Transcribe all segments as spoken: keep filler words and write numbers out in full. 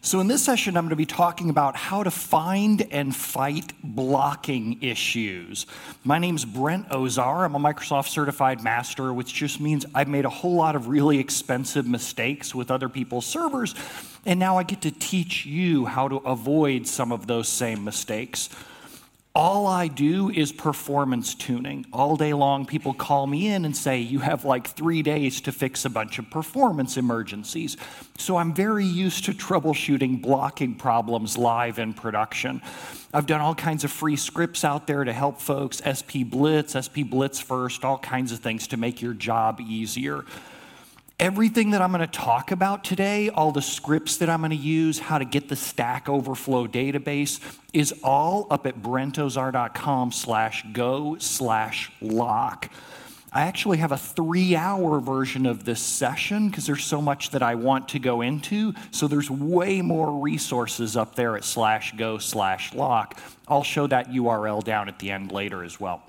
So in this session, I'm going to be talking about how to find and fight blocking issues. My name's Brent Ozar. I'm a Microsoft Certified Master, which just means I've made a whole lot of really expensive mistakes with other people's servers, and now I get to teach you how to avoid some of those same mistakes. All I do is performance tuning. All day long, people call me in and say, you have like three days to fix a bunch of performance emergencies. So I'm very used to troubleshooting blocking problems live in production. I've done all kinds of free scripts out there to help folks, S P Blitz, S P Blitz First, all kinds of things to make your job easier. Everything that I'm going to talk about today, all the scripts that I'm going to use, how to get the Stack Overflow database, is all up at brentozar.com slash go slash lock. I actually have a three-hour version of this session because there's so much that I want to go into, so there's way more resources up there at slash go slash lock. I'll show that U R L down at the end later as well.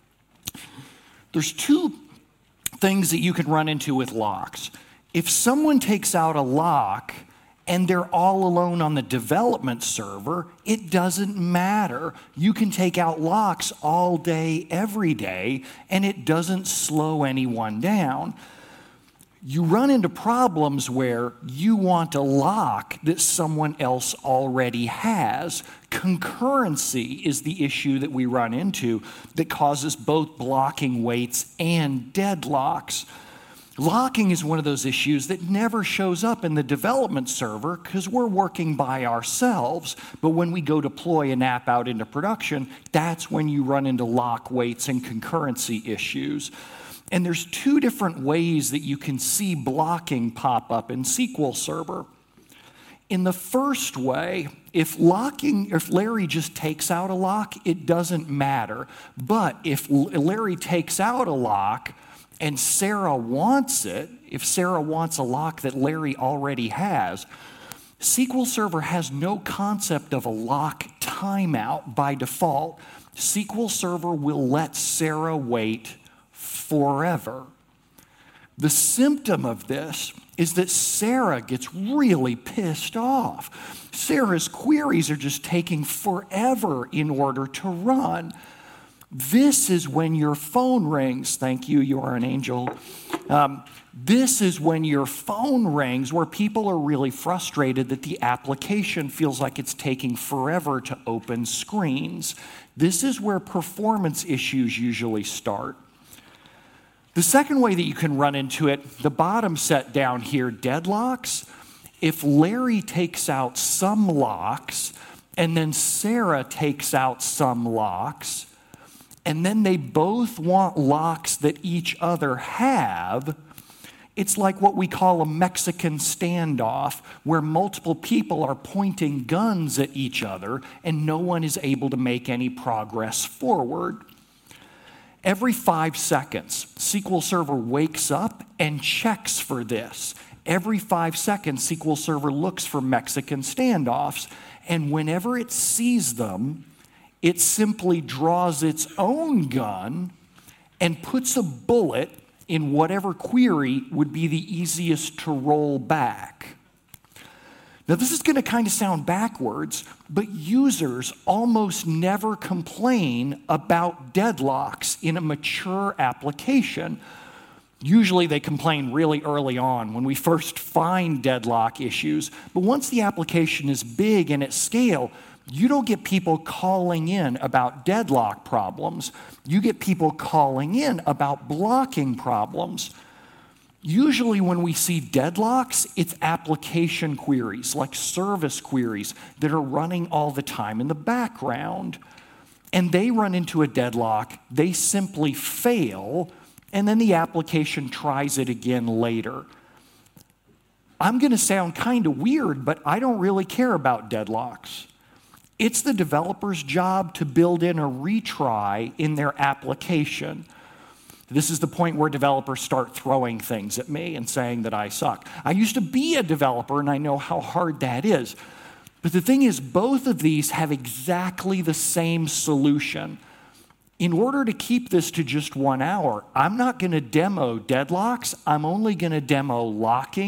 There's two things that you can run into with locks. If someone takes out a lock and they're all alone on the development server, it doesn't matter. You can take out locks all day, every day, and it doesn't slow anyone down. You run into problems where you want a lock that someone else already has. Concurrency is the issue that we run into that causes both blocking waits and deadlocks. Locking is one of those issues that never shows up in the development server because we're working by ourselves. But when we go deploy an app out into production, that's when you run into lock waits and concurrency issues. And there's two different ways that you can see blocking pop up in S Q L Server. In the first way, if locking, if Larry just takes out a lock, it doesn't matter. But if Larry takes out a lock and Sarah wants it, if Sarah wants a lock that Larry already has, S Q L Server has no concept of a lock timeout by default. S Q L Server will let Sarah wait forever. The symptom of this is that Sarah gets really pissed off. Sarah's queries are just taking forever in order to run. This is when your phone rings. Thank you, you are an angel. Um, this is when your phone rings where people are really frustrated that the application feels like it's taking forever to open screens. This is where performance issues usually start. The second way that you can run into it, the bottom set down here, deadlocks. If Larry takes out some locks, and then Sarah takes out some locks, and then they both want locks that each other have, it's like what we call a Mexican standoff, where multiple people are pointing guns at each other, and no one is able to make any progress forward. Every five seconds, S Q L Server wakes up and checks for this. Every five seconds, S Q L Server looks for Mexican standoffs, and whenever it sees them, it simply draws its own gun and puts a bullet in whatever query would be the easiest to roll back. Now, this is going to kind of sound backwards, but users almost never complain about deadlocks in a mature application. Usually they complain really early on when we first find deadlock issues, but once the application is big and at scale, you don't get people calling in about deadlock problems. You get people calling in about blocking problems. Usually when we see deadlocks, it's application queries, like service queries that are running all the time in the background. And they run into a deadlock, they simply fail, and then the application tries it again later. I'm going to sound kind of weird, but I don't really care about deadlocks. It's the developer's job to build in a retry in their application. This is the point where developers start throwing things at me and saying that I suck. I used to be a developer, and I know how hard that is. But the thing is, both of these have exactly the same solution. In order to keep this to just one hour, I'm not going to demo deadlocks. I'm only going to demo locking,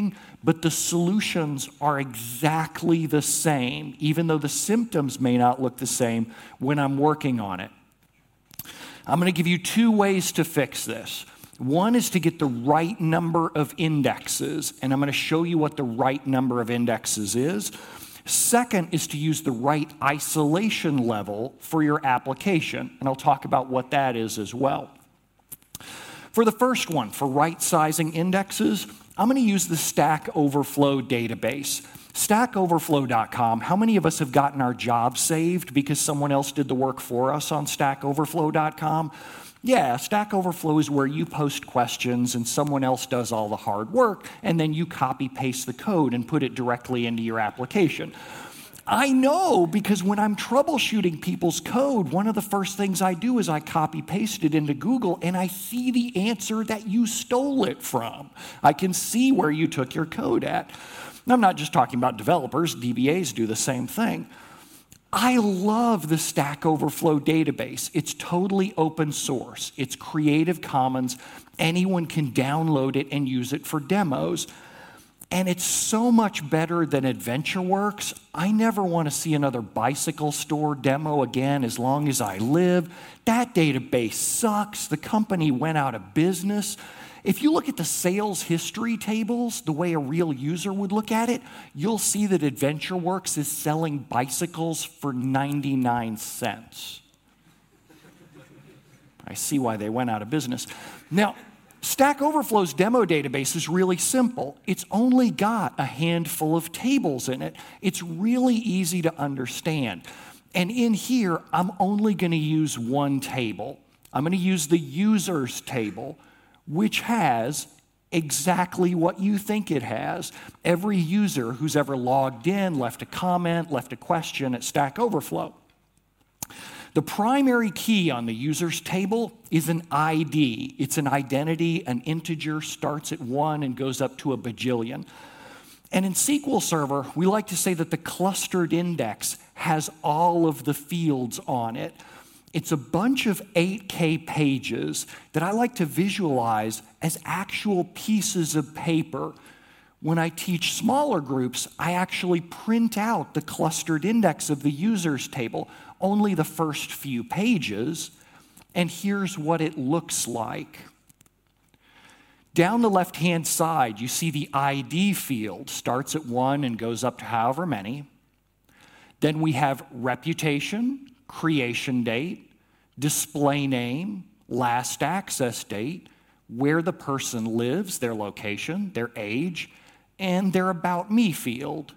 but the solutions are exactly the same, even though the symptoms may not look the same when I'm working on it. I'm going to give you two ways to fix this. One is to get the right number of indexes, and I'm going to show you what the right number of indexes is. Second is to use the right isolation level for your application, and I'll talk about what that is as well. For the first one, for right-sizing indexes, I'm going to use the Stack Overflow database. Stack Overflow dot com, how many of us have gotten our job saved because someone else did the work for us on Stack Overflow dot com? Yeah, Stack Overflow is where you post questions and someone else does all the hard work, and then you copy-paste the code and put it directly into your application. I know, because when I'm troubleshooting people's code, one of the first things I do is I copy-paste it into Google, and I see the answer that you stole it from. I can see where you took your code at. I'm not just talking about developers. D B As do the same thing. I love the Stack Overflow database. It's totally open source. It's Creative Commons. Anyone can download it and use it for demos. And it's so much better than AdventureWorks. I never want to see another bicycle store demo again as long as I live. That database sucks. The company went out of business. If you look at the sales history tables, the way a real user would look at it, you'll see that AdventureWorks is selling bicycles for ninety-nine cents. I see why they went out of business. Now, Stack Overflow's demo database is really simple. It's only got a handful of tables in it. It's really easy to understand. And in here, I'm only going to use one table. I'm going to use the users table, which has exactly what you think it has. Every user who's ever logged in, left a comment, left a question at Stack Overflow. The primary key on the users table is an I D. It's an identity, an integer, starts at one and goes up to a bajillion. And in S Q L Server, we like to say that the clustered index has all of the fields on it. It's a bunch of eight K pages that I like to visualize as actual pieces of paper. When I teach smaller groups, I actually print out the clustered index of the users table, only the first few pages, and here's what it looks like. Down the left-hand side, you see the I D field, starts at one and goes up to however many. Then we have reputation, creation date, display name, last access date, where the person lives, their location, their age, and their About Me field.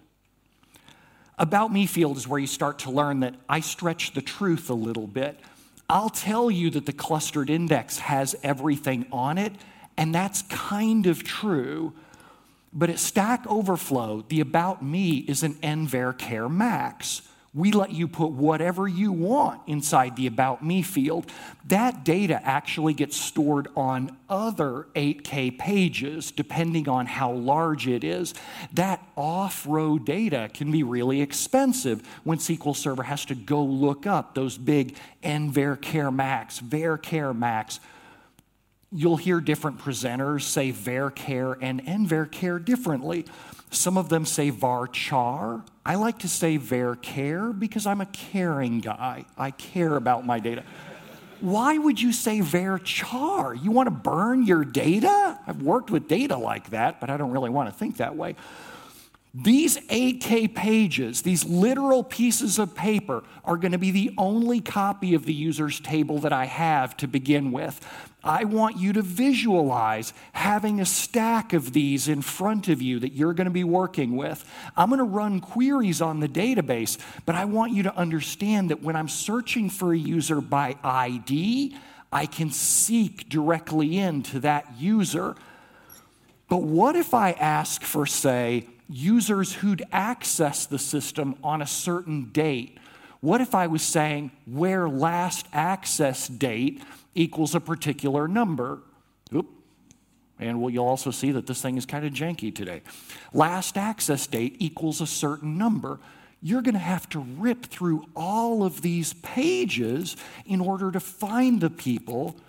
About Me field is where you start to learn that I stretch the truth a little bit. I'll tell you that the clustered index has everything on it, and that's kind of true. But at Stack Overflow, the About Me is an nvarchar max. We let you put whatever you want inside the About Me field. That data actually gets stored on other eight K pages, depending on how large it is. That off-row data can be really expensive when S Q L Server has to go look up those big nvarchar max, varchar max. You'll hear different presenters say varchar and nvarchar differently. Some of them say varchar. I like to say varchar because I'm a caring guy. I care about my data. Why would you say varchar? You want to burn your data? I've worked with data like that, but I don't really want to think that way. These eight K pages, these literal pieces of paper, are going to be the only copy of the users table that I have to begin with. I want you to visualize having a stack of these in front of you that you're going to be working with. I'm going to run queries on the database, but I want you to understand that when I'm searching for a user by I D, I can seek directly into that user. But what if I ask for, say, users who'd access the system on a certain date? What if I was saying where last access date equals a particular number? Oop. And well, you'll also see that this thing is kind of janky today. Last access date equals a certain number. You're going to have to rip through all of these pages in order to find the people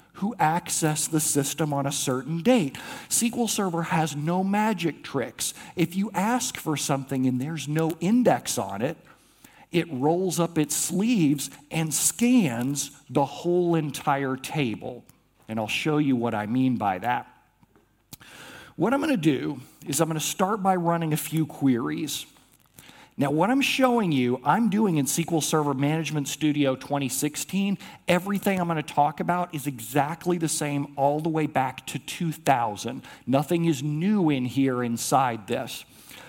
who access the system on a certain date. S Q L Server has no magic tricks. If you ask for something and there's no index on it, it rolls up its sleeves and scans the whole entire table. And I'll show you what I mean by that. What I'm going to do is I'm going to start by running a few queries. Now, what I'm showing you, I'm doing in S Q L Server Management Studio twenty sixteen. Everything I'm going to talk about is exactly the same all the way back to two thousand. Nothing is new in here inside this.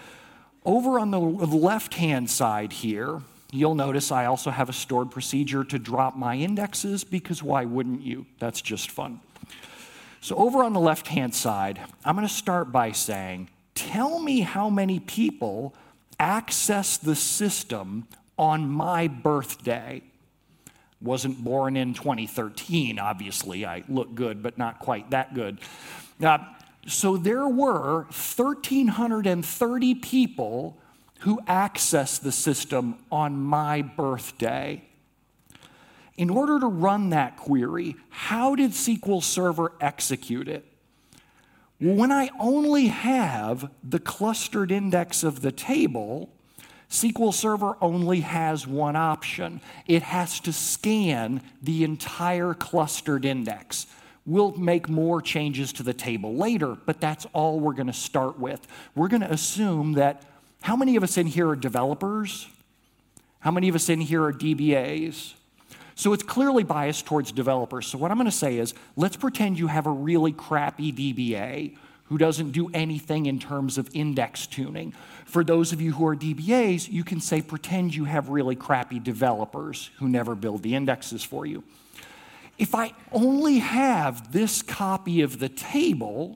Over on the left-hand side here, you'll notice I also have a stored procedure to drop my indexes, because why wouldn't you? That's just fun. So over on the left-hand side, I'm going to start by saying, tell me how many people access the system on my birthday. Wasn't born in twenty thirteen, obviously. I look good, but not quite that good. Now, so there were one thousand three hundred thirty people who accessed the system on my birthday. In order to run that query, how did S Q L Server execute it? Well, when I only have the clustered index of the table, S Q L Server only has one option. It has to scan the entire clustered index. We'll make more changes to the table later, but that's all we're going to start with. We're going to assume that, how many of us in here are developers? How many of us in here are D B As? So it's clearly biased towards developers. So what I'm going to say is, let's pretend you have a really crappy D B A who doesn't do anything in terms of index tuning. For those of you who are D B As, you can say, pretend you have really crappy developers who never build the indexes for you. If I only have this copy of the table,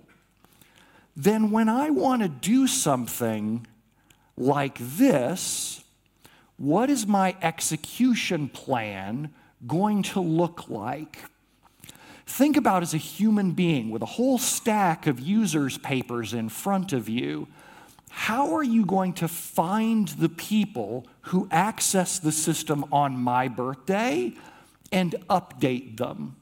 then when I want to do something like this, what is my execution plan going to look like? Think about as a human being with a whole stack of users' papers in front of you. How are you going to find the people who access the system on my birthday and update them?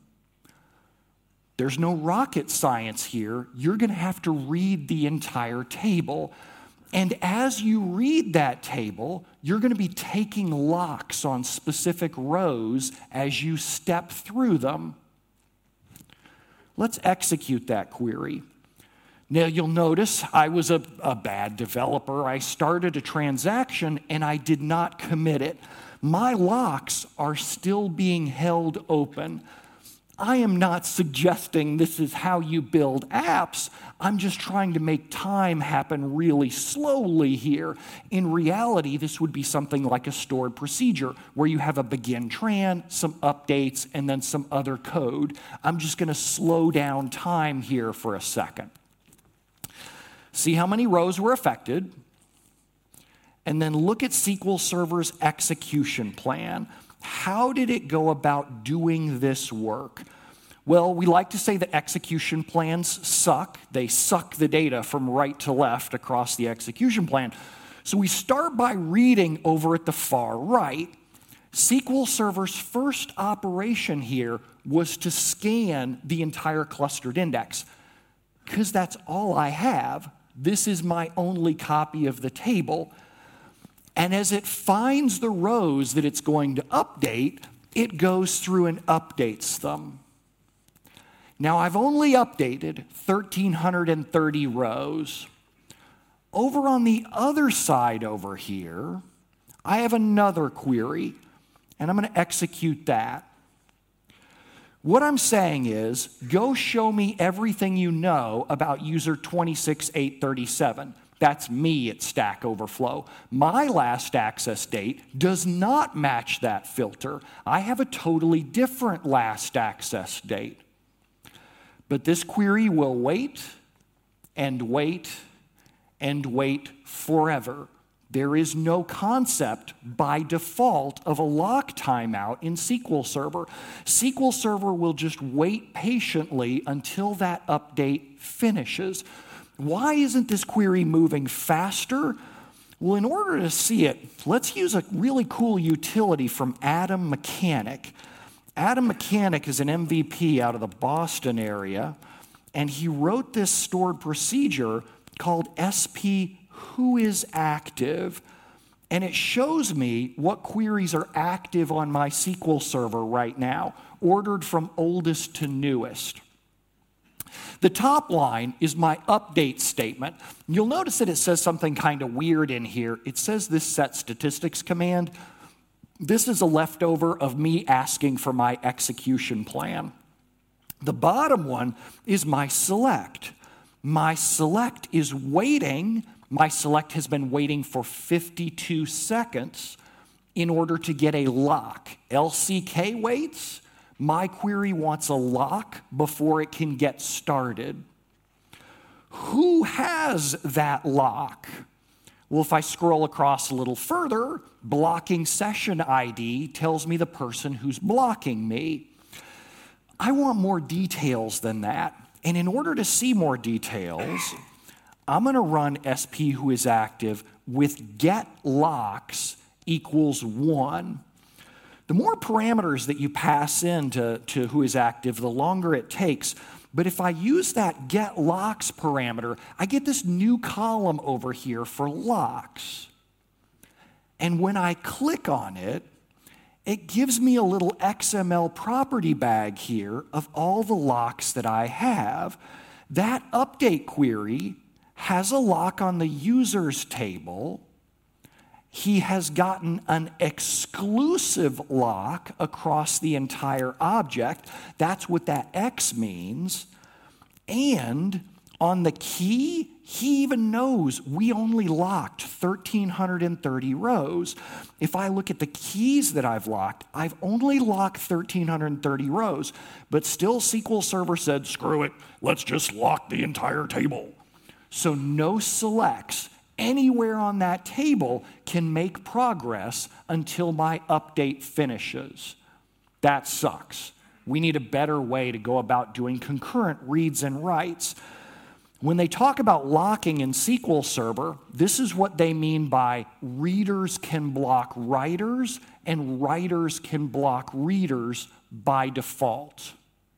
There's no rocket science here. You're going to have to read the entire table. And as you read that table, you're going to be taking locks on specific rows as you step through them. Let's execute that query. Now, you'll notice I was a, a bad developer. I started a transaction and I did not commit it. My locks are still being held open. I am not suggesting this is how you build apps. I'm just trying to make time happen really slowly here. In reality, this would be something like a stored procedure where you have a begin tran, some updates, and then some other code. I'm just going to slow down time here for a second. See how many rows were affected, and then look at S Q L Server's execution plan. How did it go about doing this work? Well, we like to say that execution plans suck. They suck the data from right to left across the execution plan. So we start by reading over at the far right. S Q L Server's first operation here was to scan the entire clustered index. Because that's all I have. This is my only copy of the table. And as it finds the rows that it's going to update, it goes through and updates them. Now, I've only updated one thousand three hundred thirty rows. Over on the other side over here, I have another query, and I'm going to execute that. What I'm saying is, go show me everything you know about user twenty-six eight thirty-seven. That's me at Stack Overflow. My last access date does not match that filter. I have a totally different last access date. But this query will wait and wait and wait forever. There is no concept by default of a lock timeout in S Q L Server. S Q L Server will just wait patiently until that update finishes. Why isn't this query moving faster? Well, in order to see it, let's use a really cool utility from Atom Mechanic. Adam Mechanic is an M V P out of the Boston area, and he wrote this stored procedure called S P Who is Active, and it shows me what queries are active on my S Q L Server right now, ordered from oldest to newest. The top line is my update statement. You'll notice that it says something kind of weird in here. It says this set statistics command. This is a leftover of me asking for my execution plan. The bottom one is my select. My select is waiting. My select has been waiting for fifty-two seconds in order to get a lock. L C K waits. My query wants a lock before it can get started. Who has that lock? Well, if I scroll across a little further, blocking session I D tells me the person who's blocking me. I want more details than that. And in order to see more details, I'm going to run S P Who is Active with get locks equals one. The more parameters that you pass in to, to who is active, the longer it takes. But if I use that get locks parameter, I get this new column over here for locks. And when I click on it, it gives me a little X M L property bag here of all the locks that I have. That update query has a lock on the users table. He has gotten an exclusive lock across the entire object. That's what that X means. And on the key, he even knows we only locked one thousand three hundred thirty rows. If I look at the keys that I've locked, I've only locked one thousand three hundred thirty rows, but still S Q L Server said, screw it, let's just lock the entire table. So no selects anywhere on that table can make progress until my update finishes. That sucks. We need a better way to go about doing concurrent reads and writes. When they talk about locking in S Q L Server, this is what they mean by readers can block writers and writers can block readers by default.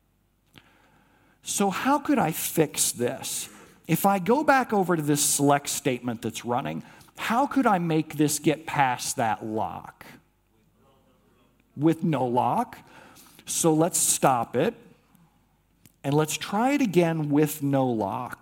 So how could I fix this? If I go back over to this select statement that's running, how could I make this get past that lock? With no lock. So let's stop it. And let's try it again with no lock.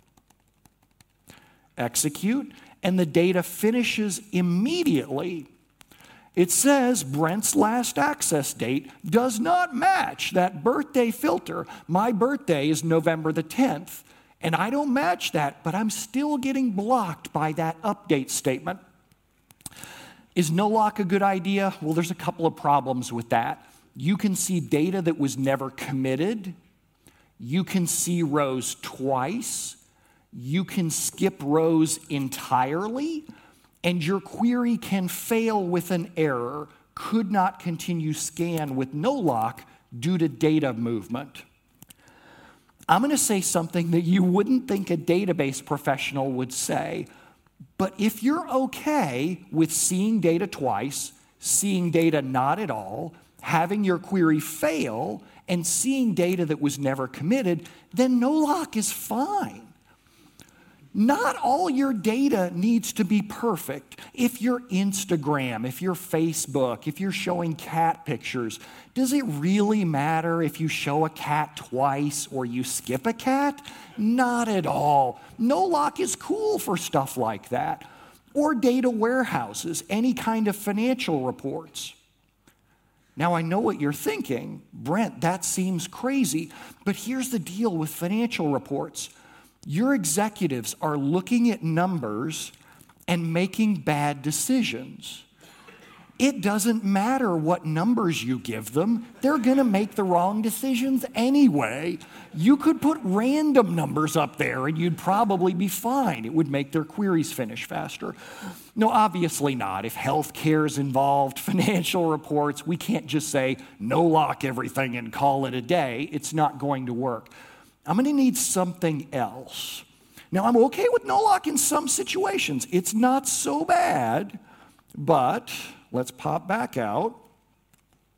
Execute, and the data finishes immediately. It says Brent's last access date does not match that birthday filter. My birthday is November the tenth. And I don't match that, but I'm still getting blocked by that update statement. Is no lock a good idea? Well, there's a couple of problems with that. You can see data that was never committed. You can see rows twice. You can skip rows entirely. And your query can fail with an error. Could not continue scan with no lock due to data movement. I'm going to say something that you wouldn't think a database professional would say, but if you're okay with seeing data twice, seeing data not at all, having your query fail, and seeing data that was never committed, then no lock is fine. Not all your data needs to be perfect. If you're Instagram, if you're Facebook, if you're showing cat pictures, does it really matter if you show a cat twice or you skip a cat? Not at all. No lock is cool for stuff like that. Or data warehouses, any kind of financial reports. Now, I know what you're thinking. Brent, that seems crazy. But here's the deal with financial reports. Your executives are looking at numbers and making bad decisions. It doesn't matter what numbers you give them. They're going to make the wrong decisions anyway. You could put random numbers up there and you'd probably be fine. It would make their queries finish faster. No, obviously not. If healthcare is involved, financial reports, we can't just say no lock everything and call it a day. It's not going to work. I'm going to need something else. Now, I'm okay with no lock in some situations. It's not so bad, but let's pop back out.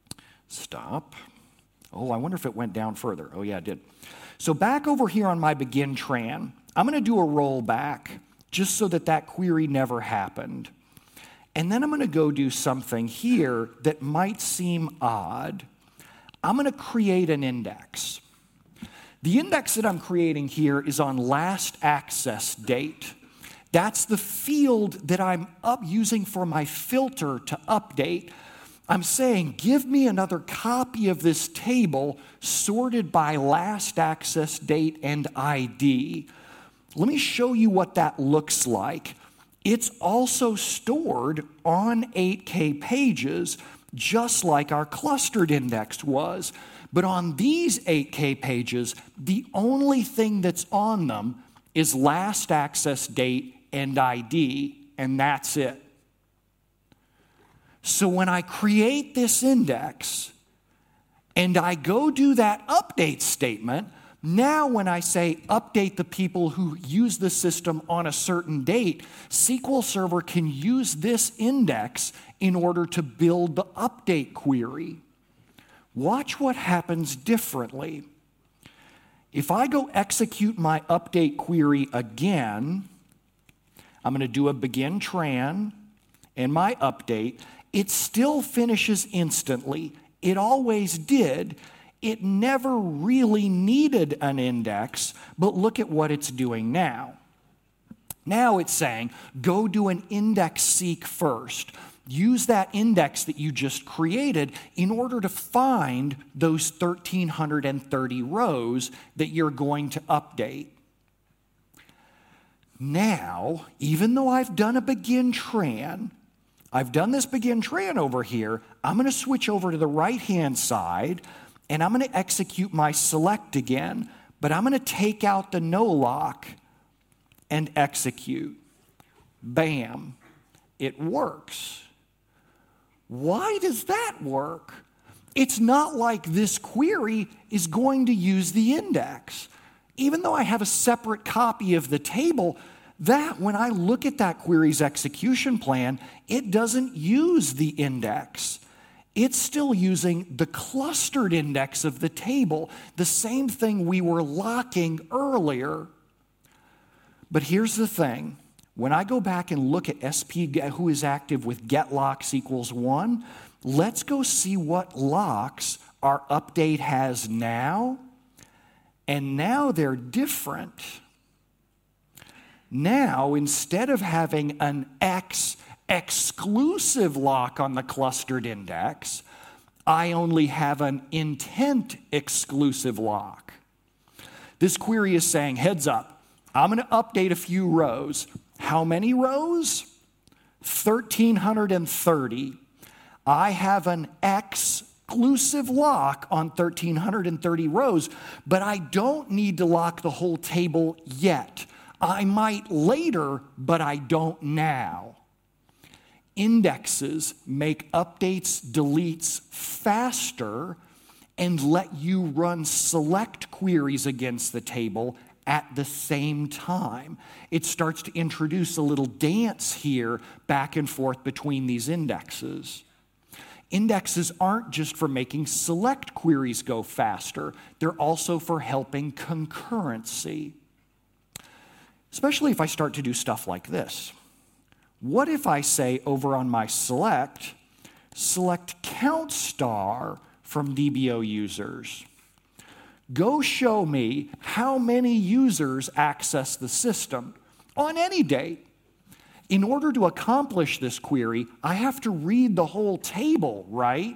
Stop. Oh, I wonder if it went down further. Oh, yeah, it did. So back over here on my begin tran, I'm going to do a rollback just so that that query never happened. And then I'm going to go do something here that might seem odd. I'm going to create an index. The index that I'm creating here is on last access date. That's the field that I'm up using for my filter to update. I'm saying, give me another copy of this table sorted by last access date and I D. Let me show you what that looks like. It's also stored on eight K pages, just like our clustered index was. But on these eight K pages, the only thing that's on them is last access date and I D, and that's it. So when I create this index and I go do that update statement, now when I say update the people who use the system on a certain date, S Q L Server can use this index in order to build the update query. Watch what happens differently. If I go execute my update query again, I'm going to do a begin tran and my update. It still finishes instantly. It always did. It never really needed an index, but look at what it's doing now. Now it's saying, go do an index seek first. Use that index that you just created in order to find those one thousand three hundred thirty rows that you're going to update. Now, even though I've done a begin tran, I've done this begin tran over here, I'm going to switch over to the right-hand side, and I'm going to execute my select again, but I'm going to take out the no lock and execute. Bam. It works. Why does that work? It's not like this query is going to use the index. Even though I have a separate copy of the table, that when I look at that query's execution plan, it doesn't use the index. It's still using the clustered index of the table, the same thing we were locking earlier. But here's the thing. When I go back and look at S P who is active with get locks equals one, let's go see what locks our update has now. And now they're different. Now, instead of having an X exclusive lock on the clustered index, I only have an intent exclusive lock. This query is saying, heads up, I'm going to update a few rows. How many rows? one thousand three hundred thirty. I have an exclusive lock on one thousand three hundred thirty rows, but I don't need to lock the whole table yet. I might later, but I don't now. Indexes make updates, deletes faster and let you run select queries against the table at the same time. It starts to introduce a little dance here back and forth between these indexes. Indexes aren't just for making select queries go faster. They're also for helping concurrency. Especially if I start to do stuff like this. What if I say over on my select, select count star from D B O users? Go show me how many users access the system on any date. In order to accomplish this query, I have to read the whole table, right?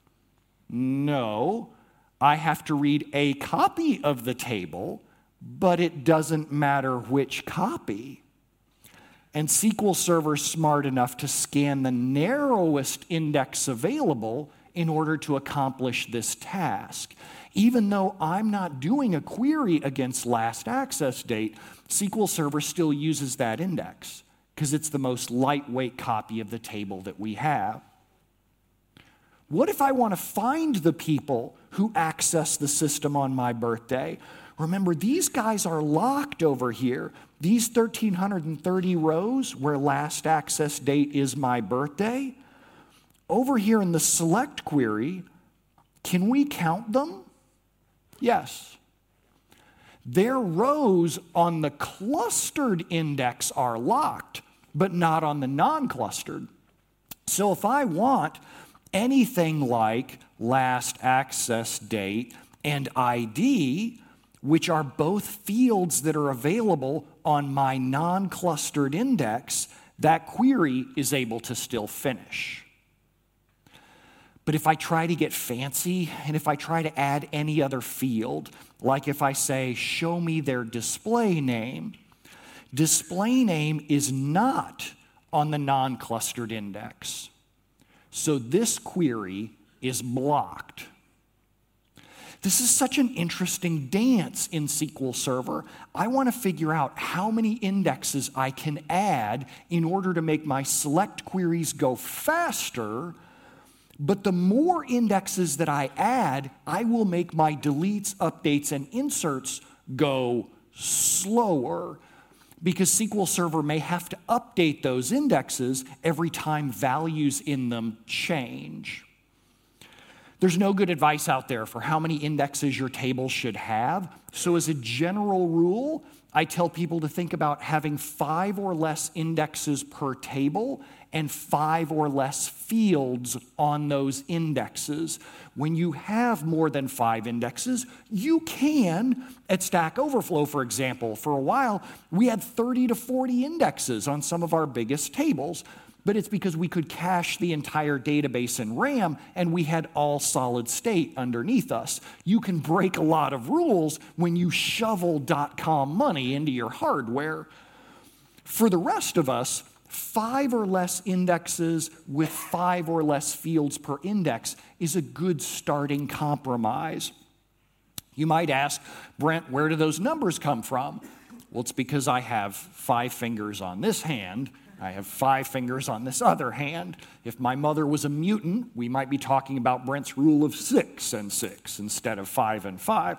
No, I have to read a copy of the table, but it doesn't matter which copy. And S Q L Server's smart enough to scan the narrowest index available in order to accomplish this task. Even though I'm not doing a query against last access date, S Q L Server still uses that index because it's the most lightweight copy of the table that we have. What if I want to find the people who access the system on my birthday? Remember, these guys are locked over here. These one thousand three hundred thirty rows where last access date is my birthday. Over here in the select query, Can we count them? Yes. Their rows on the clustered index are locked, but not on the non-clustered. So if I want anything like last access date and I D, which are both fields that are available on my non-clustered index, that query is able to still finish. But if I try to get fancy, and if I try to add any other field, like if I say, show me their display name, display name is not on the non-clustered index. So this query is blocked. This is such an interesting dance in S Q L Server. I want to figure out how many indexes I can add in order to make my select queries go faster. But the more indexes that I add, I will make my deletes, updates, and inserts go slower, because S Q L Server may have to update those indexes every time values in them change. There's no good advice out there for how many indexes your table should have. So as a general rule, I tell people to think about having five or less indexes per table and five or less fields on those indexes. When you have more than five indexes, you can, at Stack Overflow, for example, for a while, we had thirty to forty indexes on some of our biggest tables, but it's because we could cache the entire database in RAM and we had all solid state underneath us. You can break a lot of rules when you shovel dot-com money into your hardware. For the rest of us, five or less indexes with five or less fields per index is a good starting compromise. You might ask, Brent, where do those numbers come from? Well, it's because I have five fingers on this hand, I have five fingers on this other hand. If my mother was a mutant, we might be talking about Brent's rule of six and six instead of five and five.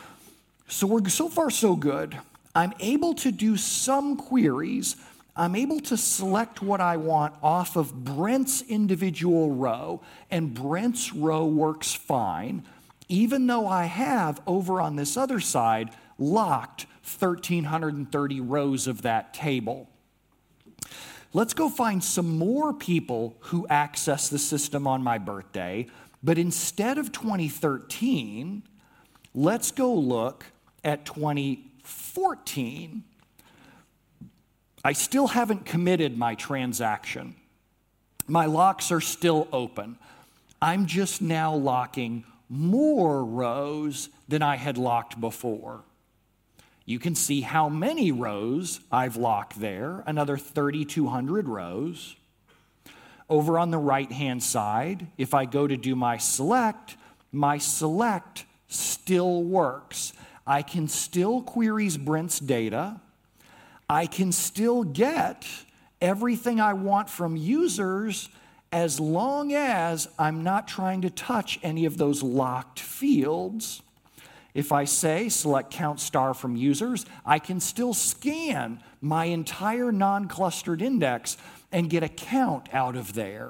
So we're so far so good. I'm able to do some queries. I'm able to select what I want off of Brent's individual row, and Brent's row works fine, even though I have, over on this other side, locked one thousand three hundred thirty rows of that table. Let's go find some more people who access the system on my birthday, but instead of twenty thirteen, let's go look at twenty fourteen. I still haven't committed my transaction. My locks are still open. I'm just now locking more rows than I had locked before. You can see how many rows I've locked there, another thirty-two hundred rows. Over on the right-hand side, if I go to do my select, my select still works. I can still queries Brent's data. I can still get everything I want from users as long as I'm not trying to touch any of those locked fields. If I say select count star from users, I can still scan my entire non-clustered index and get a count out of there.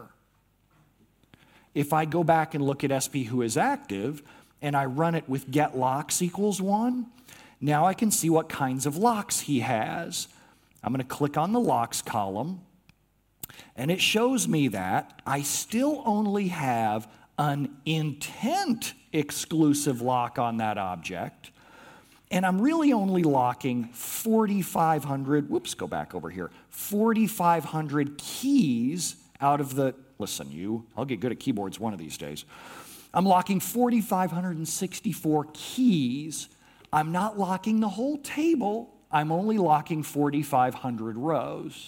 If I go back and look at S P who is active and I run it with get locks equals one, now I can see what kinds of locks he has. I'm going to click on the locks column, and it shows me that I still only have an intent exclusive lock on that object, and I'm really only locking forty-five hundred, whoops, go back over here, forty-five hundred keys out of the, listen, you, I'll get good at keyboards one of these days. I'm locking four thousand five hundred sixty-four keys. I'm not locking the whole table. I'm only locking four thousand five hundred rows.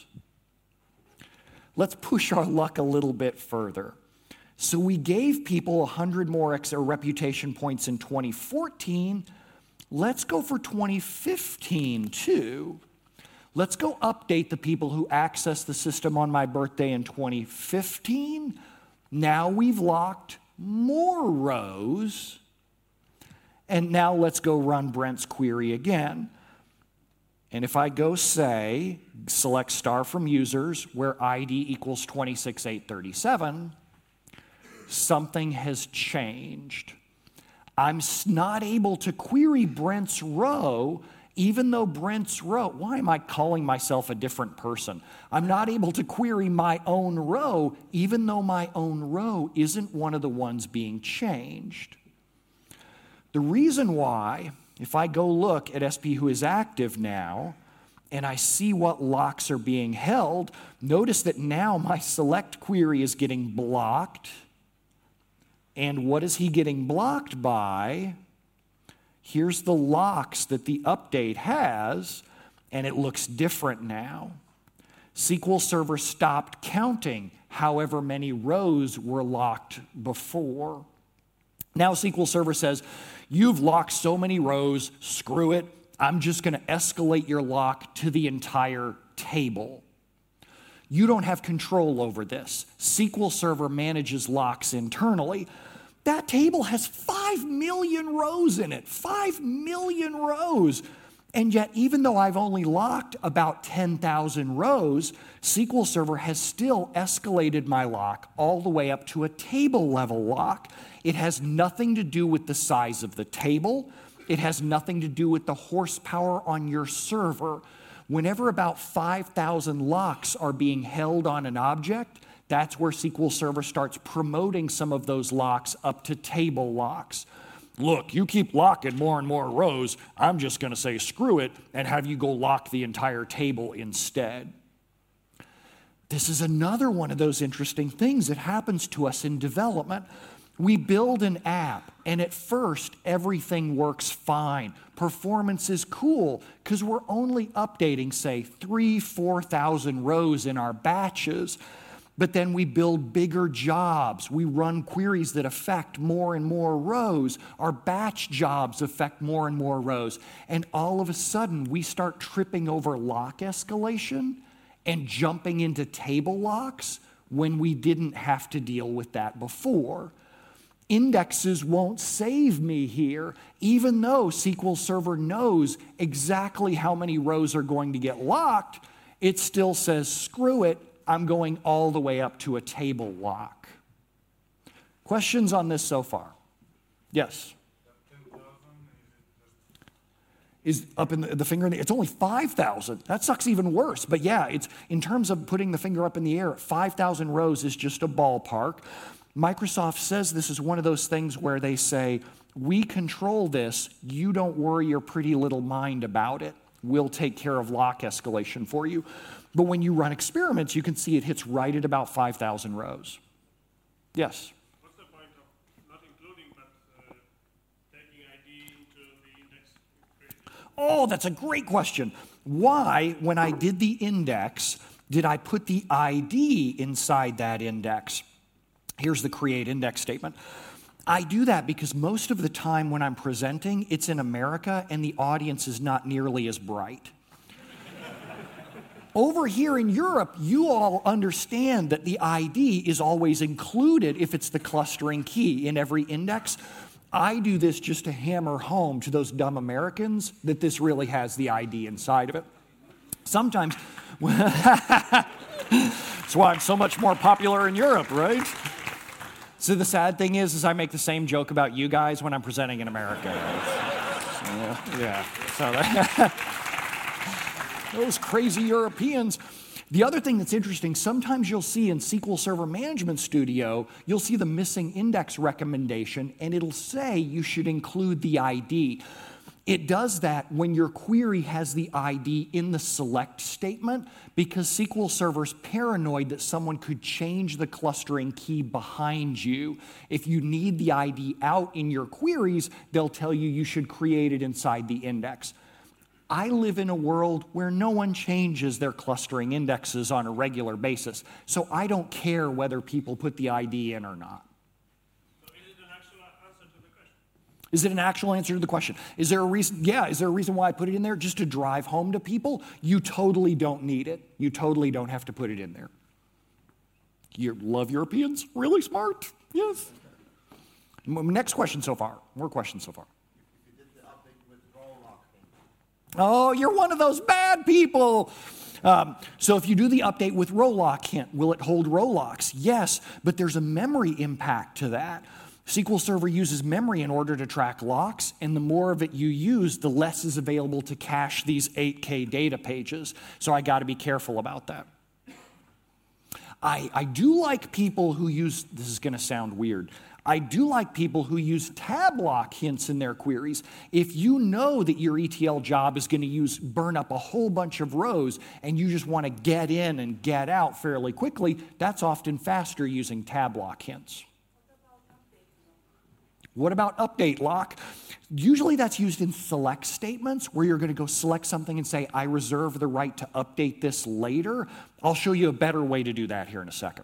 Let's push our luck a little bit further. So we gave people one hundred more ex- or reputation points in twenty fourteen. Let's go for twenty fifteen too. Let's go update the people who accessed the system on my birthday in twenty fifteen. Now we've locked more rows. And now let's go run Brent's query again. And if I go say, select star from users where I D equals twenty-six thousand eight hundred thirty-seven, something has changed. I'm not able to query Brent's row, even though Brent's row, why am I calling myself a different person? I'm not able to query my own row, even though my own row isn't one of the ones being changed. The reason why, if I go look at S P who is active now, and I see what locks are being held, notice that now my select query is getting blocked. And what is he getting blocked by? Here's the locks that the update has, and it looks different now. S Q L Server stopped counting however many rows were locked before. Now S Q L Server says, you've locked so many rows, screw it. I'm just going to escalate your lock to the entire table. You don't have control over this. S Q L Server manages locks internally. That table has five million rows in it, five million rows. And yet, even though I've only locked about ten thousand rows, S Q L Server has still escalated my lock all the way up to a table level lock. It has nothing to do with the size of the table. It has nothing to do with the horsepower on your server. Whenever about five thousand locks are being held on an object, that's where S Q L Server starts promoting some of those locks up to table locks. Look, you keep locking more and more rows, I'm just going to say screw it and have you go lock the entire table instead. This is another one of those interesting things that happens to us in development. We build an app, and at first, everything works fine. Performance is cool, because we're only updating, say, three, four thousand rows in our batches. But then we build bigger jobs. We run queries that affect more and more rows. Our batch jobs affect more and more rows. And all of a sudden, we start tripping over lock escalation and jumping into table locks when we didn't have to deal with that before. Indexes won't save me here, even though S Q L Server knows exactly how many rows are going to get locked. It still says, screw it, I'm going all the way up to a table lock. Questions on this so far? Yes? Is up in the, the finger in the, it's only five thousand. That sucks even worse. But yeah, it's in terms of putting the finger up in the air, five thousand rows is just a ballpark. Microsoft says this is one of those things where they say, we control this, you don't worry your pretty little mind about it. We'll take care of lock escalation for you. But when you run experiments, you can see it hits right at about five thousand rows. Yes? What's the point of not including, but uh, taking I D to the index? Oh, that's a great question. Why, when I did the index, did I put the I D inside that index? Here's the create index statement. I do that because most of the time when I'm presenting, it's in America and the audience is not nearly as bright. Over here in Europe, you all understand that the I D is always included if it's the clustering key in every index. I do this just to hammer home to those dumb Americans that this really has the I D inside of it. Sometimes, that's why I'm so much more popular in Europe, right? So the sad thing is, is I make the same joke about you guys when I'm presenting in America. yeah, yeah. So that those crazy Europeans. The other thing that's interesting, sometimes you'll see in S Q L Server Management Studio, you'll see the missing index recommendation, and it'll say you should include the I D. It does that when your query has the I D in the select statement, because S Q L Server's paranoid that someone could change the clustering key behind you. If you need the I D out in your queries, they'll tell you you should create it inside the index. I live in a world where no one changes their clustering indexes on a regular basis, so I don't care whether people put the I D in or not. So is it an actual answer to the question? Is it an actual answer to the question? Is there a reason? Yeah, is there a reason why I put it in there? Just to drive home to people? You totally don't need it. You totally don't have to put it in there. You love Europeans? Really smart? Yes. Next question so far. More questions so far. Oh, you're one of those bad people. Um, so if you do the update with row lock hint, will it hold row locks? Yes, but there's a memory impact to that. S Q L Server uses memory in order to track locks, and the more of it you use, the less is available to cache these eight K data pages. So I got to be careful about that. I, I do like people who use, this is going to sound weird, I do like people who use tab lock hints in their queries. If you know that your E T L job is going to use burn up a whole bunch of rows and you just want to get in and get out fairly quickly, that's often faster using tab lock hints. What about update lock? Usually that's used in select statements where you're going to go select something and say, I reserve the right to update this later. I'll show you a better way to do that here in a second.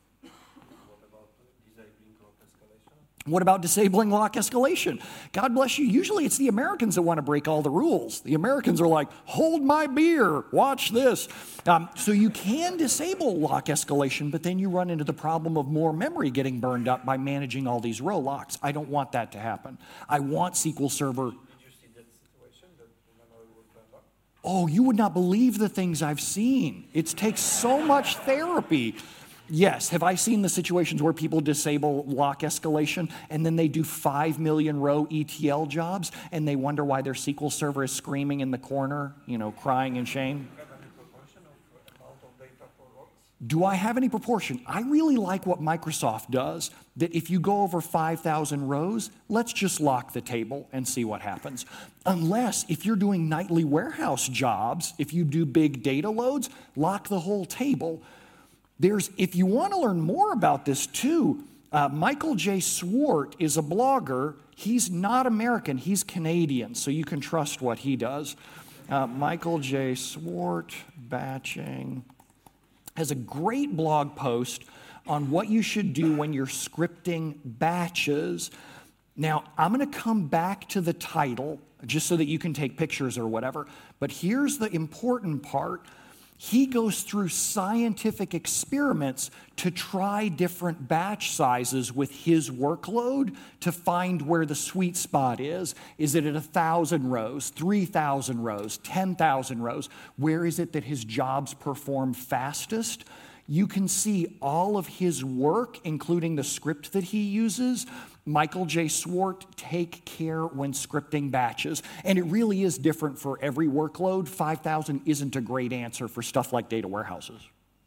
What about disabling lock escalation? God bless you. Usually it's the Americans that want to break all the rules. The Americans are like, hold my beer, watch this. Um, so you can disable lock escalation, but then you run into the problem of more memory getting burned up by managing all these row locks. I don't want that to happen. I want S Q L Server. Did you see that situation that the memory was burned up? Oh, you would not believe the things I've seen. It takes so much therapy. Yes, have I seen the situations where people disable lock escalation and then they do five million row E T L jobs and they wonder why their S Q L Server is screaming in the corner, you know, crying in shame? Do you have any proportion of amount of data for logs? Do I have any proportion? I really like what Microsoft does, that if you go over five thousand rows, let's just lock the table and see what happens. Unless, if you're doing nightly warehouse jobs, if you do big data loads, lock the whole table. There's, if you want to learn more about this too, uh, Michael J. Swart is a blogger. He's not American, he's Canadian, so you can trust what he does. Uh, Michael J. Swart, batching, has a great blog post on what you should do when you're scripting batches. Now, I'm going to come back to the title just so that you can take pictures or whatever, but here's the important part. He goes through scientific experiments to try different batch sizes with his workload to find where the sweet spot is. Is it at one thousand rows, three thousand rows, ten thousand rows? Where is it that his jobs perform fastest? You can see all of his work, including the script that he uses. Michael J. Swart, take care when scripting batches. And it really is different for every workload. five thousand isn't a great answer for stuff like data warehouses.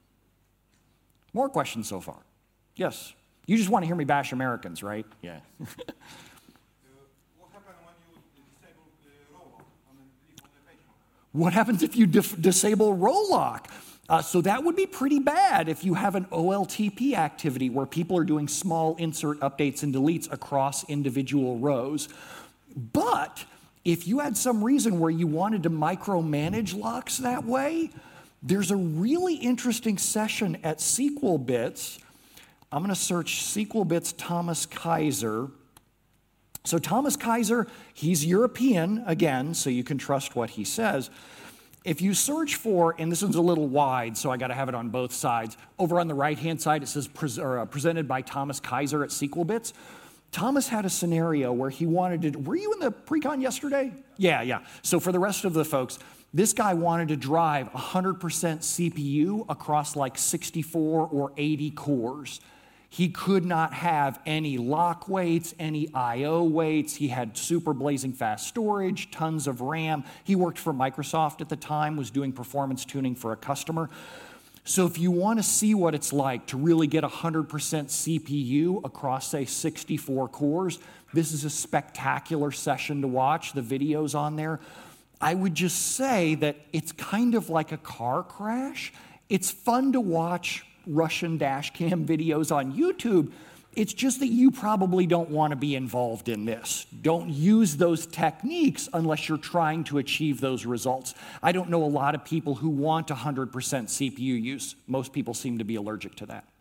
More questions so far? Yes. You just want to hear me bash Americans, right? Yeah. Uh, what happens when you disable the row lock on the, on the page? What happens if you dif- disable row lock? Uh, so that would be pretty bad if you have an O L T P activity where people are doing small insert updates and deletes across individual rows. But if you had some reason where you wanted to micromanage locks that way, there's a really interesting session at SQLBits. I'm going to search SQLBits Thomas Kaiser. So Thomas Kaiser, he's European, again, so you can trust what he says. If you search for, and this one's a little wide, so I got to have it on both sides. Over on the right-hand side, it says pre- or, uh, presented by Thomas Kaiser at SQLBits. Thomas had a scenario where he wanted to, were you in the pre-con yesterday? Yeah, yeah. So for the rest of the folks, this guy wanted to drive one hundred percent C P U across like sixty-four or eighty cores. He could not have any lock weights, any I O weights. He had super blazing fast storage, tons of RAM. He worked for Microsoft at the time, was doing performance tuning for a customer. So if you want to see what it's like to really get one hundred percent C P U across, say, sixty-four cores, this is a spectacular session to watch. The video's on there. I would just say that it's kind of like a car crash. It's fun to watch Russian dash cam videos on YouTube. It's just that you probably don't want to be involved in this. Don't use those techniques unless you're trying to achieve those results. I don't know a lot of people who want one hundred percent C P U use. Most people seem to be allergic to that.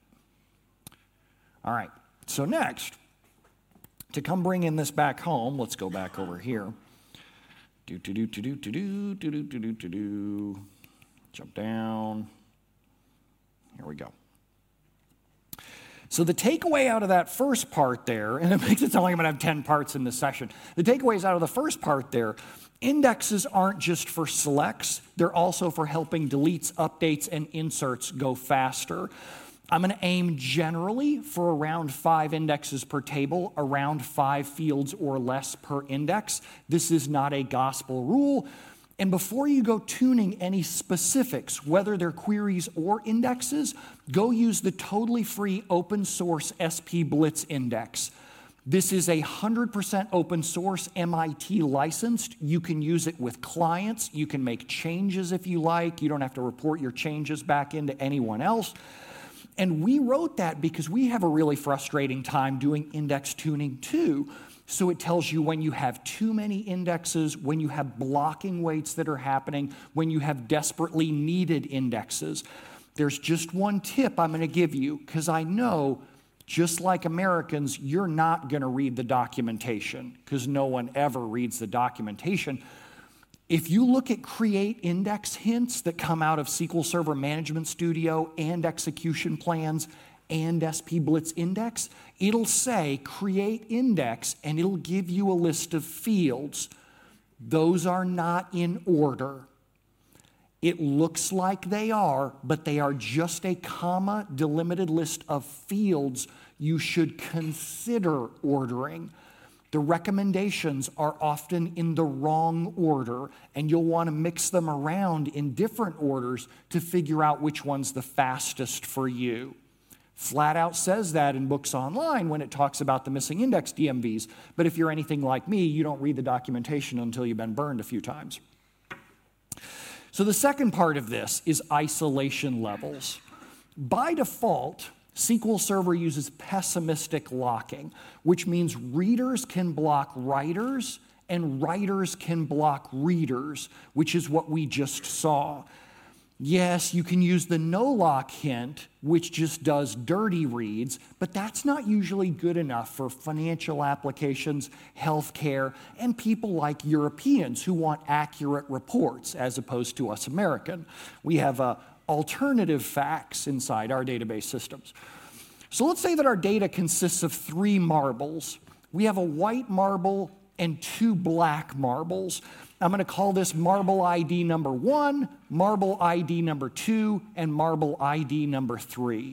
All right, so next, to come bring in this back home, let's go back over here. Do, do, do, do, do, do, do, do, do, do, do, do. Jump down. Here we go. So the takeaway out of that first part there, and it makes it sound like I'm going to have ten parts in this session. The takeaways out of the first part there, indexes aren't just for selects. They're also for helping deletes, updates, and inserts go faster. I'm going to aim generally for around five indexes per table, around five fields or less per index. This is not a gospel rule. And before you go tuning any specifics, whether they're queries or indexes, go use the totally free open source S P Blitz index. This is a one hundred percent open source, M I T licensed. You can use it with clients. You can make changes if you like. You don't have to report your changes back into anyone else. And we wrote that because we have a really frustrating time doing index tuning too. So it tells you when you have too many indexes, when you have blocking weights that are happening, when you have desperately needed indexes. There's just one tip I'm going to give you, because I know, just like Americans, you're not going to read the documentation, because no one ever reads the documentation. If you look at create index hints that come out of S Q L Server Management Studio and execution plans and S P Blitz index, it'll say create index and it'll give you a list of fields. Those are not in order. It looks like they are, but they are just a comma delimited list of fields you should consider ordering. The recommendations are often in the wrong order, and you'll want to mix them around in different orders to figure out which one's the fastest for you. Flat out says that in Books Online when it talks about the missing index D M Vs, but if you're anything like me, you don't read the documentation until you've been burned a few times. So the second part of this is isolation levels. By default, S Q L Server uses pessimistic locking, which means readers can block writers and writers can block readers, which is what we just saw. Yes, you can use the no-lock hint, which just does dirty reads, but that's not usually good enough for financial applications, healthcare, and people like Europeans who want accurate reports as opposed to us American. We have uh, alternative facts inside our database systems. So let's say that our data consists of three marbles. We have a white marble and two black marbles. I'm going to call this marble I D number one, marble I D number two, and marble I D number three.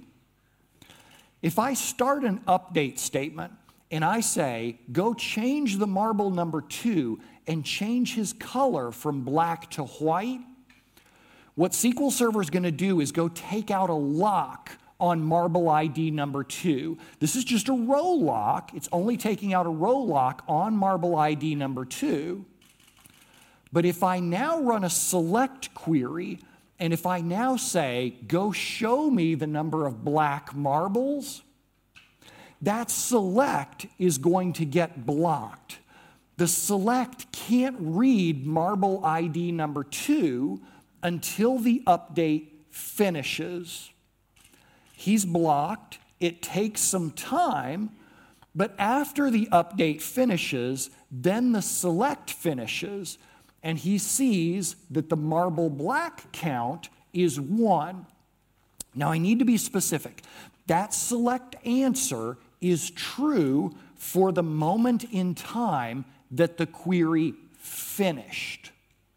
If I start an update statement and I say, go change the marble number two and change his color from black to white, what S Q L Server is going to do is go take out a lock on marble I D number two. This is just a row lock. It's only taking out a row lock on marble I D number two. But if I now run a select query, and if I now say, go show me the number of black marbles, that select is going to get blocked. The select can't read marble I D number two until the update finishes. He's blocked. It takes some time, but after the update finishes, then the select finishes, and he sees that the marble black count is one. Now, I need to be specific. That select answer is true for the moment in time that the query finished.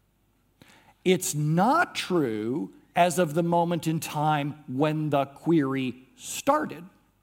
It's not true as of the moment in time when the query started.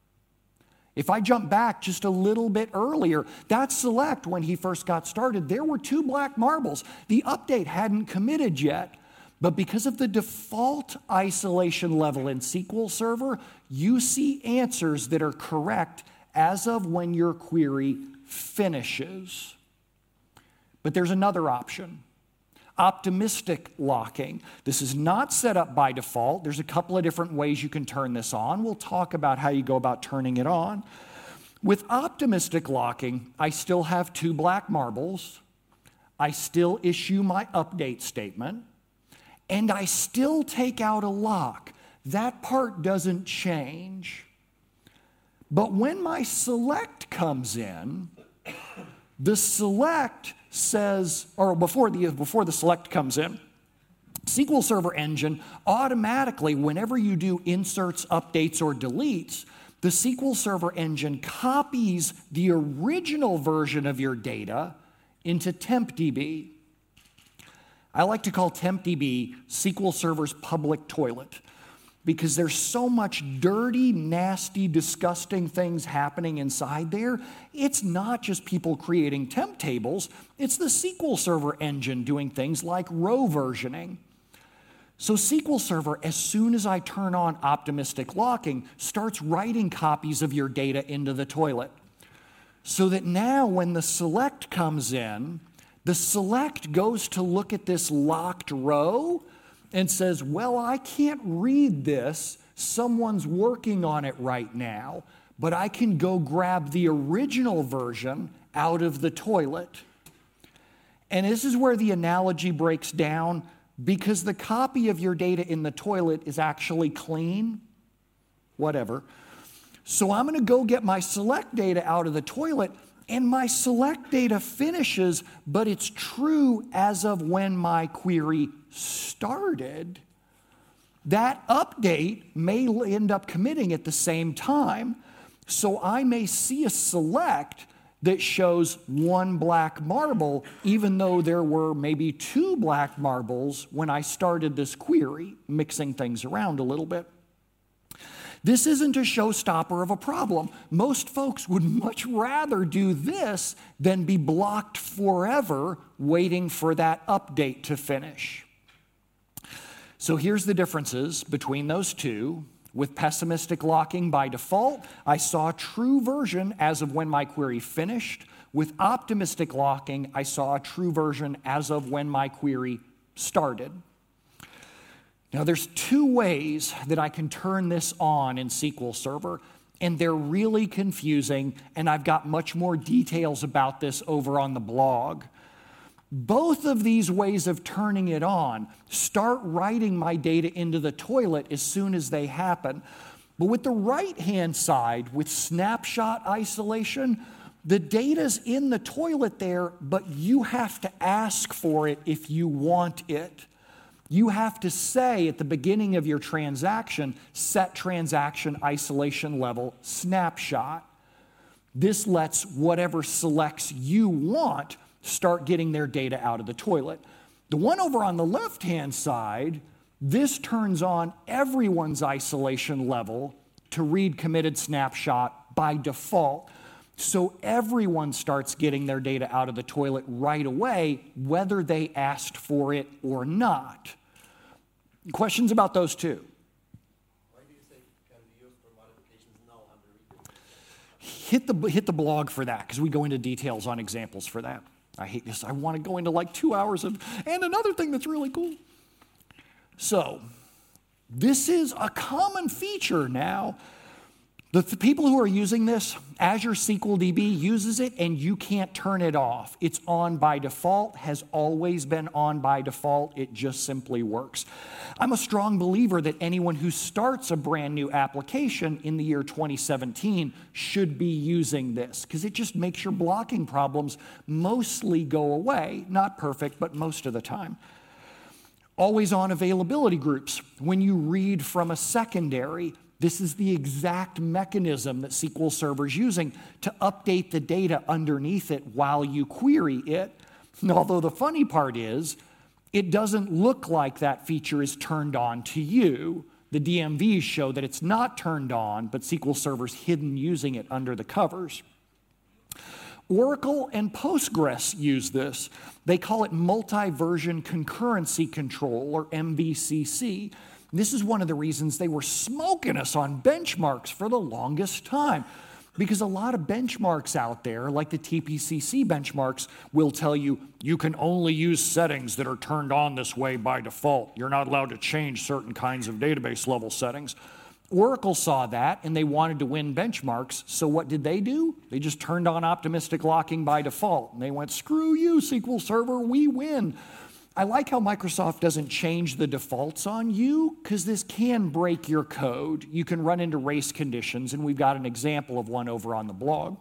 If I jump back just a little bit earlier, that select, when he first got started, there were two black marbles. The update hadn't committed yet, but because of the default isolation level in S Q L Server, you see answers that are correct as of when your query finishes. But there's another option. Optimistic locking. This is not set up by default. There's a couple of different ways you can turn this on. We'll talk about how you go about turning it on. With optimistic locking, I still have two black marbles. I still issue my update statement. And I still take out a lock. That part doesn't change. But when my select comes in, the select says, or before the, before the select comes in, S Q L Server Engine automatically, whenever you do inserts, updates, or deletes, the S Q L Server Engine copies the original version of your data into TempDB. I like to call TempDB S Q L Server's public toilet. because there's so much dirty, nasty, disgusting things happening inside there. It's not just people creating temp tables, it's the S Q L Server engine doing things like row versioning. So S Q L Server, as soon as I turn on optimistic locking, starts writing copies of your data into the toilet. So that now when the select comes in, the select goes to look at this locked row and says, well, I can't read this. Someone's working on it right now, but I can go grab the original version out of the toilet. And this is where the analogy breaks down, because the copy of your data in the toilet is actually clean, whatever. So I'm going to go get my select data out of the toilet, and my select data finishes, but it's true as of when my query started. That update may end up committing at the same time, so I may see a select that shows one black marble, even though there were maybe two black marbles when I started this query, mixing things around a little bit. This isn't a showstopper of a problem. Most folks would much rather do this than be blocked forever waiting for that update to finish. So here's the differences between those two. With pessimistic locking by default, I saw a true version as of when my query finished. With optimistic locking, I saw a true version as of when my query started. Now, there's two ways that I can turn this on in S Q L Server, and they're really confusing, and I've got much more details about this over on the blog. Both of these ways of turning it on start writing my data into the toilet as soon as they happen. But with the right-hand side, with snapshot isolation, the data's in the toilet there, but you have to ask for it if you want it. You have to say at the beginning of your transaction, set transaction isolation level snapshot. This lets whatever selects you want start getting their data out of the toilet. The one over on the left-hand side, this turns on everyone's isolation level to read committed snapshot by default. So everyone starts getting their data out of the toilet right away, whether they asked for it or not. Questions about those two? Why do you say can be used for modifications now under repo? Hit the, hit the blog for that, because we go into details on examples for that. I hate this. I want to go into like two hours of, and another thing that's really cool. So, this is a common feature now. The th- people who are using this, Azure S Q L D B uses it, and you can't turn it off. It's on by default, has always been on by default. It just simply works. I'm a strong believer that anyone who starts a brand new application in the year twenty seventeen should be using this, because it just makes your blocking problems mostly go away. Not perfect, but most of the time. Always on availability groups. When you read from a secondary, this is the exact mechanism that S Q L Server is using to update the data underneath it while you query it. And although the funny part is, it doesn't look like that feature is turned on to you. The D M Vs show that it's not turned on, but S Q L Server's hidden using it under the covers. Oracle and Postgres use this. They call it multi-version concurrency control, or M V C C. This is one of the reasons they were smoking us on benchmarks for the longest time, because a lot of benchmarks out there, like the T P C C benchmarks, will tell you you can only use settings that are turned on this way by default. You're not allowed to change certain kinds of database level settings. Oracle saw that, and they wanted to win benchmarks, so what did they do? They just turned on optimistic locking by default, and they went, screw you, S Q L Server, we win. I like how Microsoft doesn't change the defaults on you, because this can break your code. You can run into race conditions, and we've got an example of one over on the blog.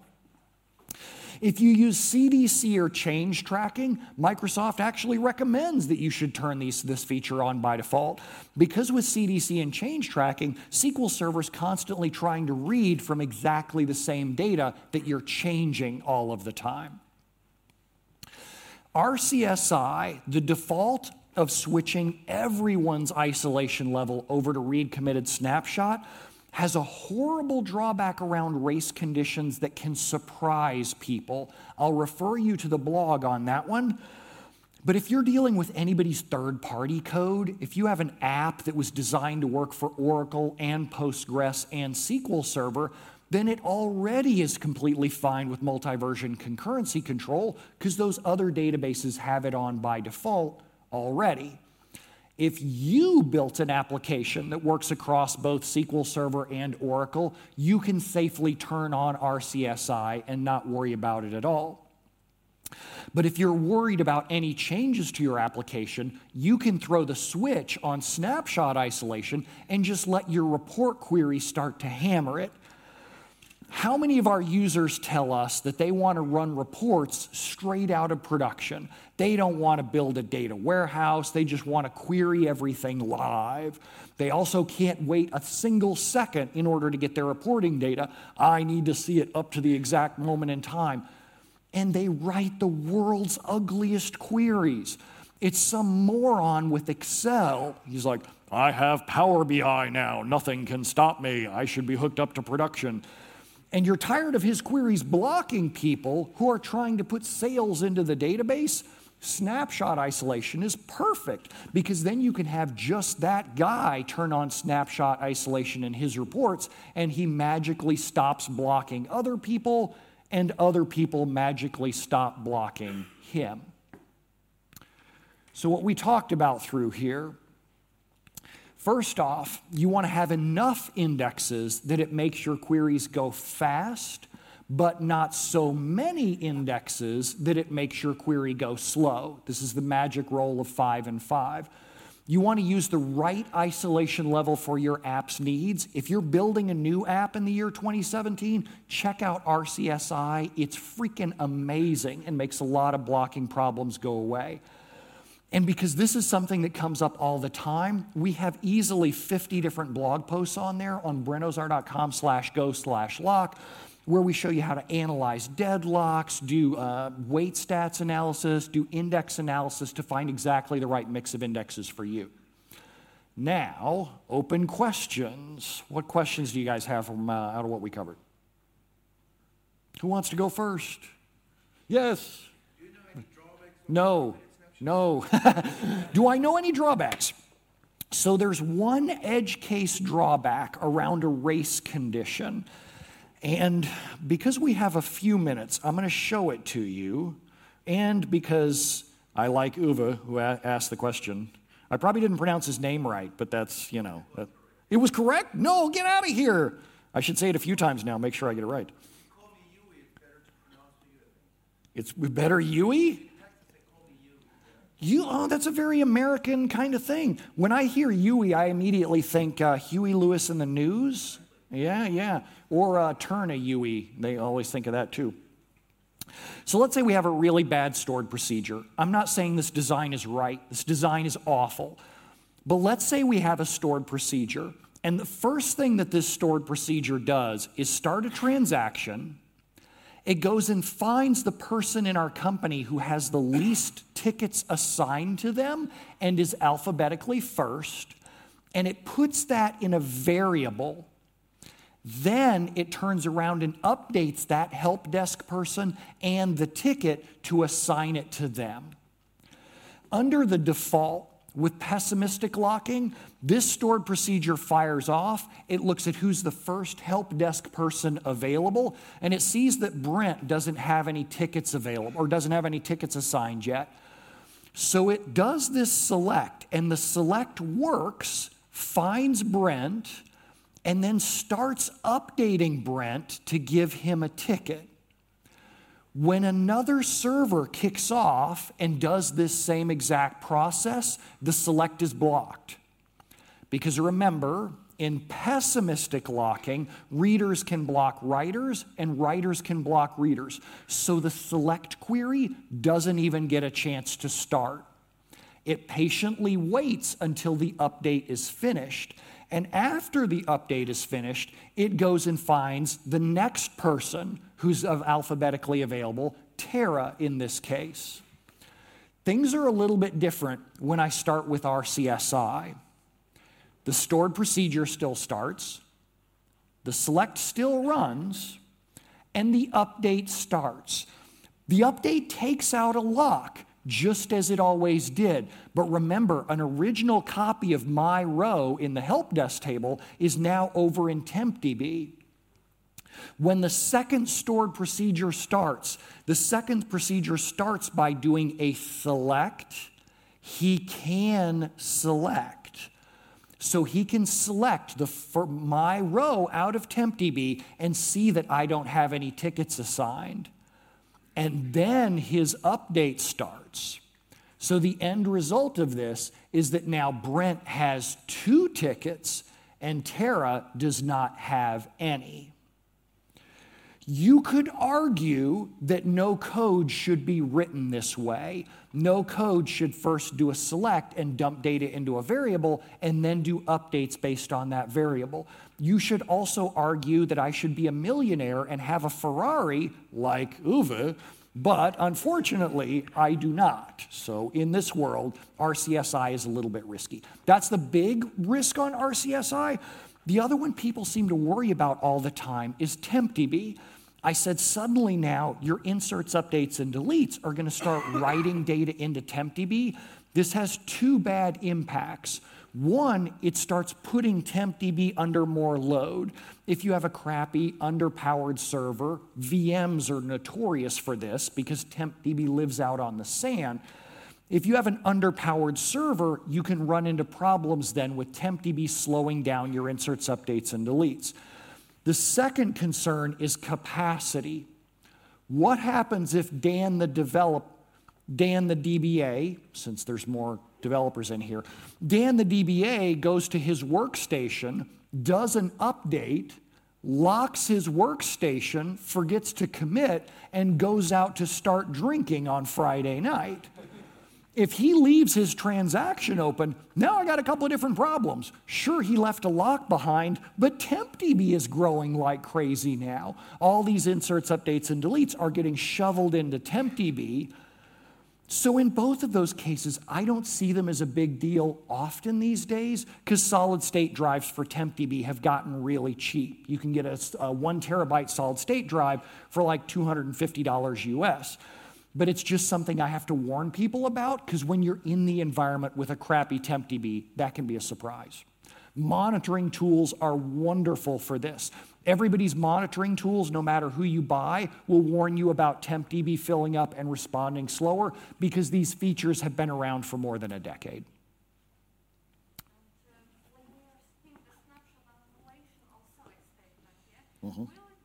If you use C D C or change tracking, Microsoft actually recommends that you should turn these, this feature on by default, because with C D C and change tracking, S Q L Server is constantly trying to read from exactly the same data that you're changing all of the time. R C S I, the default of switching everyone's isolation level over to read committed snapshot has a horrible drawback around race conditions that can surprise people. I'll refer you to the blog on that one. But if you're dealing with anybody's third-party code, if you have an app that was designed to work for Oracle and Postgres and S Q L Server, then it already is completely fine with multi-version concurrency control because those other databases have it on by default already. If you built an application that works across both S Q L Server and Oracle, you can safely turn on R C S I and not worry about it at all. But if you're worried about any changes to your application, you can throw the switch on snapshot isolation and just let your report query start to hammer it. How many of our users tell us that they want to run reports straight out of production? They don't want to build a data warehouse. They just want to query everything live. They also can't wait a single second in order to get their reporting data. I need to see it up to the exact moment in time. And they write the world's ugliest queries. It's some moron with Excel. He's like, I have Power B I now. Nothing can stop me. I should be hooked up to production. And you're tired of his queries blocking people who are trying to put sales into the database? Snapshot isolation is perfect because then you can have just that guy turn on snapshot isolation in his reports and he magically stops blocking other people and other people magically stop blocking him. So what we talked about through here, first off, you want to have enough indexes that it makes your queries go fast, but not so many indexes that it makes your query go slow. This is the magic roll of five and five. You want to use the right isolation level for your app's needs. If you're building a new app in the year twenty seventeen, check out R C S I. It's freaking amazing and makes a lot of blocking problems go away. And because this is something that comes up all the time, we have easily fifty different blog posts on there on brentozar.com slash go slash lock, where we show you how to analyze deadlocks, do uh, weight stats analysis, do index analysis to find exactly the right mix of indexes for you. Now, open questions. What questions do you guys have from uh, out of what we covered? Who wants to go first? Yes. Do you know any drawbacks? No. No. Do I know any drawbacks? So there's one edge case drawback around a race condition. And because we have a few minutes, I'm going to show it to you. And because I like Uwe, who a- asked the question, I probably didn't pronounce his name right, but that's, you know. That, it was correct? No, get out of here. I should say it a few times now, make sure I get it right. Call me Yui, it's better to pronounce to you. It's better Yui? You, oh, that's a very American kind of thing. When I hear Yui, I immediately think uh, Huey Lewis and the News. Yeah, yeah. Or uh, turn a Yui. They always think of that too. So let's say we have a really bad stored procedure. I'm not saying this design is right. This design is awful. But let's say we have a stored procedure. And the first thing that this stored procedure does is start a transaction. It goes and finds the person in our company who has the least tickets assigned to them and is alphabetically first, and it puts that in a variable. Then it turns around and updates that help desk person and the ticket to assign it to them. Under the default, with pessimistic locking, this stored procedure fires off. It looks at who's the first help desk person available, and it sees that Brent doesn't have any tickets available or doesn't have any tickets assigned yet. So it does this select, and the select works, finds Brent, and then starts updating Brent to give him a ticket. When another server kicks off and does this same exact process, the select is blocked. Because remember, in pessimistic locking, readers can block writers and writers can block readers. So the select query doesn't even get a chance to start. It patiently waits until the update is finished. And after the update is finished, it goes and finds the next person who's alphabetically available, Tara in this case. Things are a little bit different when I start with R C S I. The stored procedure still starts, the select still runs, and the update starts. The update takes out a lock, just as it always did. But remember, an original copy of my row in the help desk table is now over in TempDB. When the second stored procedure starts, the second procedure starts by doing a select. He can select. So he can select the for my row out of TempDB and see that I don't have any tickets assigned. And then his update starts. So the end result of this is that now Brent has two tickets and Tara does not have any. You could argue that no code should be written this way. No code should first do a select and dump data into a variable and then do updates based on that variable. You should also argue that I should be a millionaire and have a Ferrari like Uwe, but unfortunately, I do not. So in this world, R C S I is a little bit risky. That's the big risk on R C S I. The other one people seem to worry about all the time is TempDB. I said suddenly now your inserts, updates, and deletes are going to start writing data into TempDB. This has two bad impacts. One, it starts putting TempDB under more load. If you have a crappy, underpowered server, V Ms are notorious for this because TempDB lives out on the sand. If you have an underpowered server, you can run into problems then with TempDB slowing down your inserts, updates, and deletes. The second concern is capacity. What happens if Dan the develop, Dan the D B A, since there's more developers in here, Dan the D B A goes to his workstation, does an update, locks his workstation, forgets to commit, and goes out to start drinking on Friday night? If he leaves his transaction open, now I got a couple of different problems. Sure, he left a lock behind, but TempDB is growing like crazy now. All these inserts, updates, and deletes are getting shoveled into TempDB. So in both of those cases, I don't see them as a big deal often these days because solid state drives for TempDB have gotten really cheap. You can get a, a one terabyte solid state drive for like two hundred fifty dollars U S. But it's just something I have to warn people about because when you're in the environment with a crappy TempDB, that can be a surprise. Monitoring tools are wonderful for this. Everybody's monitoring tools, no matter who you buy, will warn you about TempDB filling up and responding slower because these features have been around for more than a decade. Mm-hmm.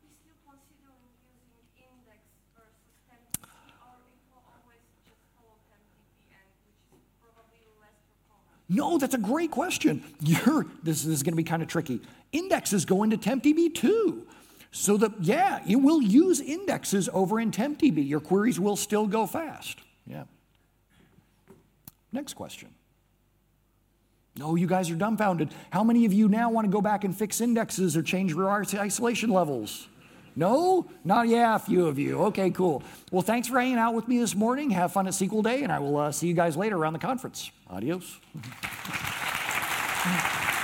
No, that's a great question. You're, this, this is going to be kind of tricky. Indexes go into TempDB too. So that, yeah, it will use indexes over in TempDB. Your queries will still go fast. Yeah. Next question. No, you guys are dumbfounded. How many of you now want to go back and fix indexes or change your isolation levels? No? Not, yeah, a few of you. Okay, cool. Well, thanks for hanging out with me this morning. Have fun at S Q L Day, and I will uh, see you guys later around the conference. Adios.